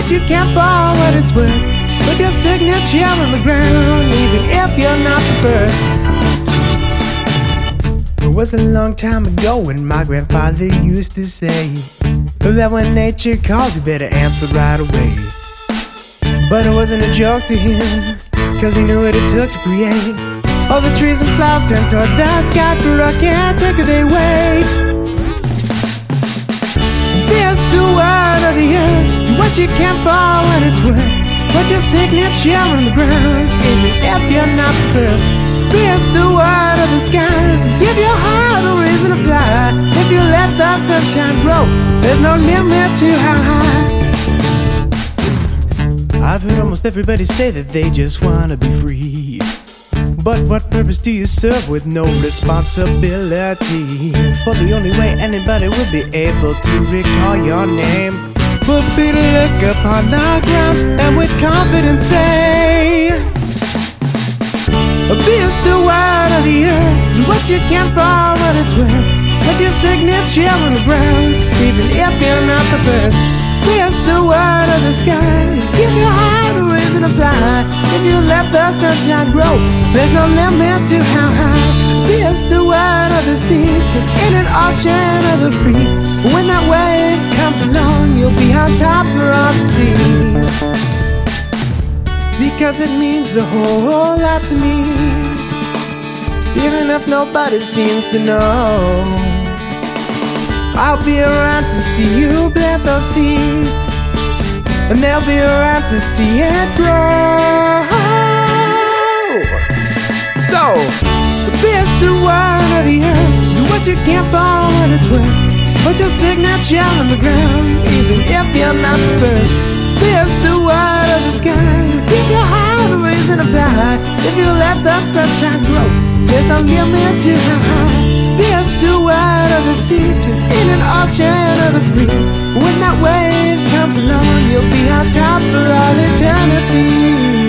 what you can't buy what it's worth. Put your signature on the ground, even if you're not the first. It was a long time ago when my grandfather used to say that when nature calls you better answer right away. But it wasn't a joke to him, cause he knew what it took to create. All the trees and flowers turned towards the sky for a caretaker they wait. This the word of the earth, do what you can for what it's worth. Put your signature on the ground, even if you're not the first. This the word of the skies, give your heart a reason to fly. If you let the sunshine grow, there's no limit to how high. I've heard almost everybody say that they just wanna be free. But what purpose do you serve with no responsibility? For the only way anybody will be able to recall your name would be to look upon the ground and with confidence say, this the word of the earth, do what you can for what it's worth. Put your signature on the ground, even if you're not the first. This the word of the skies, give your heart a reason to fly. If you let the sunshine grow, there's no limit to how high. This the word of the seas, in an ocean of the free. When that wave comes along, you'll be on top of the sea. Because it means a whole lot to me, even if nobody seems to know. I'll be around to see you plant those seeds, and they'll be around to see it grow. So, this the word of the earth, do what you can for what it's worth. Put your signature on the ground, even if you're not the first. This the word of the skies, give your heart a reason to fly. If you let the sunshine grow, there's no limit to how high. This the word of the seas, in an ocean of the free. When that wave comes along, you'll be on top for all eternity.